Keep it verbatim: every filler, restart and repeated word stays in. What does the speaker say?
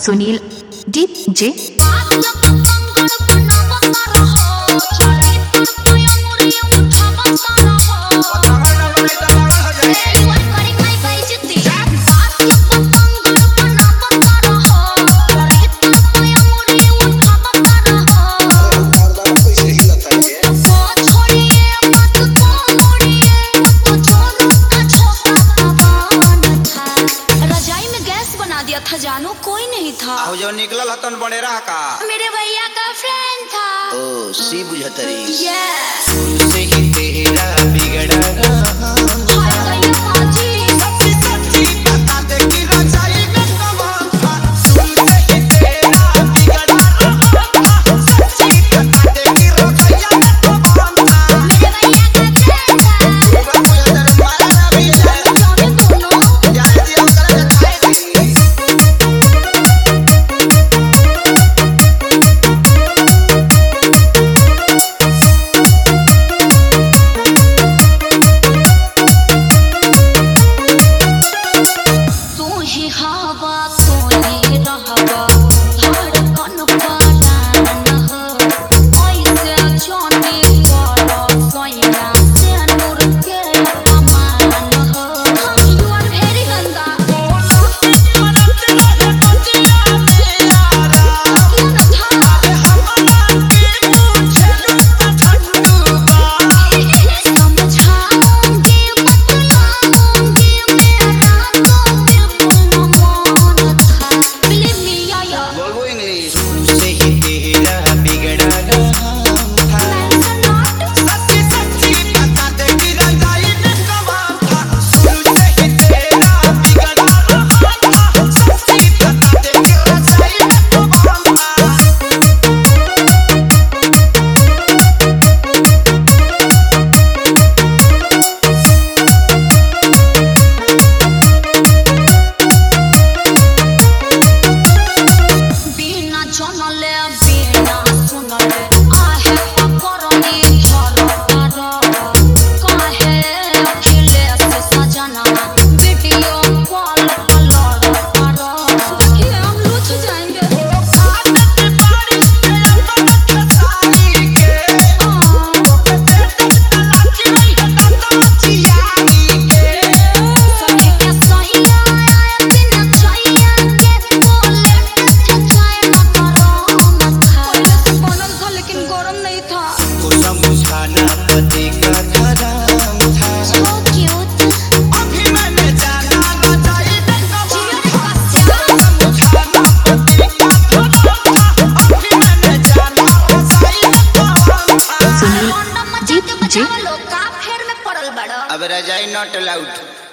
Sunil DJ. था जानू कोई नहीं था। आओ जो निकला लतन बने रहा का मेरे भैया का फ्रेंड था। ओ सी बुझतरी यस से ही तेरा बिगड़ा हाय भैया पाजी सच्ची सच्ची बता दे कि रजाई में कमाल था। से ही तेरा बिगड़ा सच्ची बता दे कि रजाई में कमाल था। मेरे भैया का फ्रेंड था। वो मुझे मारा भी है जाने दोनों यार दिया कर जाए अब रजाई नॉट अलाउड।